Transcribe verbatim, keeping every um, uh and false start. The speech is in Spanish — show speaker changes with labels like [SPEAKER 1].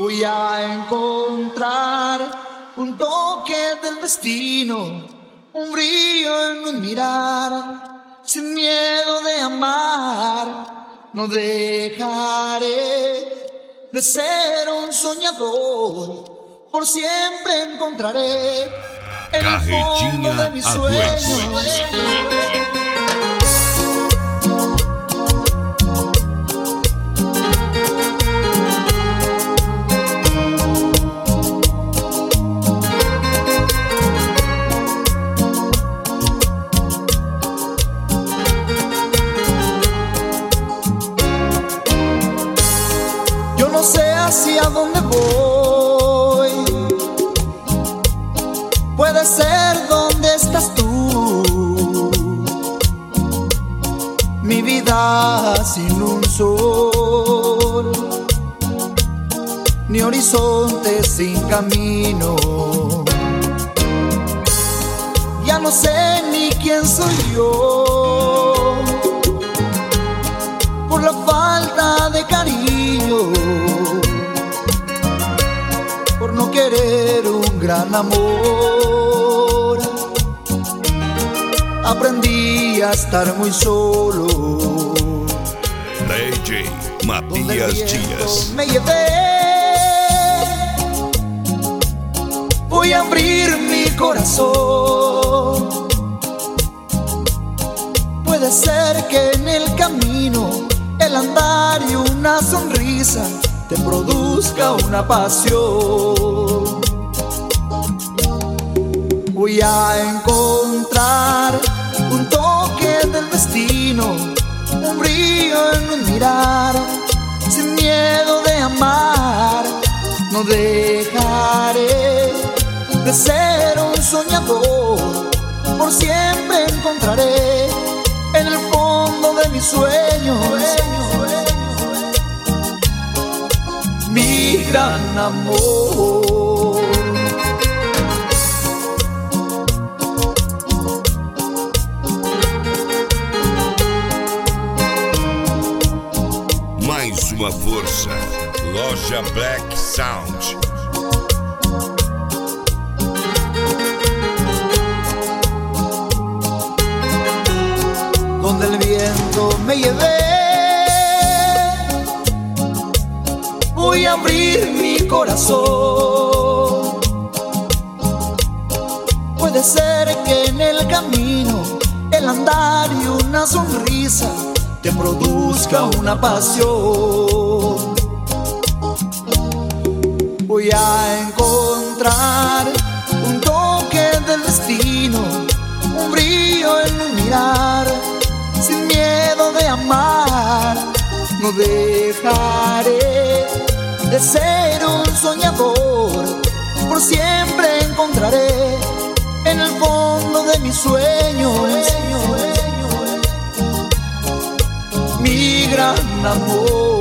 [SPEAKER 1] Voy a encontrar un toque del destino, un brillo en un mirar, sin miedo de amar. No dejaré de ser un soñador, por siempre encontraré en el fondo de mis sueños. Yo no sé hacia dónde voy, puede ser donde estás tú. Mi vida sin un sol, ni horizonte sin camino. Ya no sé ni quién soy yo, por la falta de cariño, por no querer un gran amor. Aprendí a estar muy solo.
[SPEAKER 2] D J Matías Díaz.
[SPEAKER 1] Me llevé, voy a abrir mi corazón. Puede ser que en el camino el andar y una sonrisa te produzca una pasión. Voy a encontrar un toque del destino, un brillo en un mirar, sin miedo de amar. No dejaré de ser un soñador, por siempre encontraré en el fondo de mis sueños mi gran amor.
[SPEAKER 2] Mais uma força, Loja Black Sound.
[SPEAKER 1] Donde el viento me lleve, voy a abrir mi corazón. Puede ser que en el camino el andar y una sonrisa te produzca una pasión. Voy a encontrar un toque del destino, un brillo en un mirar, sin miedo de amar. No dejaré de ser un soñador, por siempre encontraré en el fondo de mis sueños mi gran amor.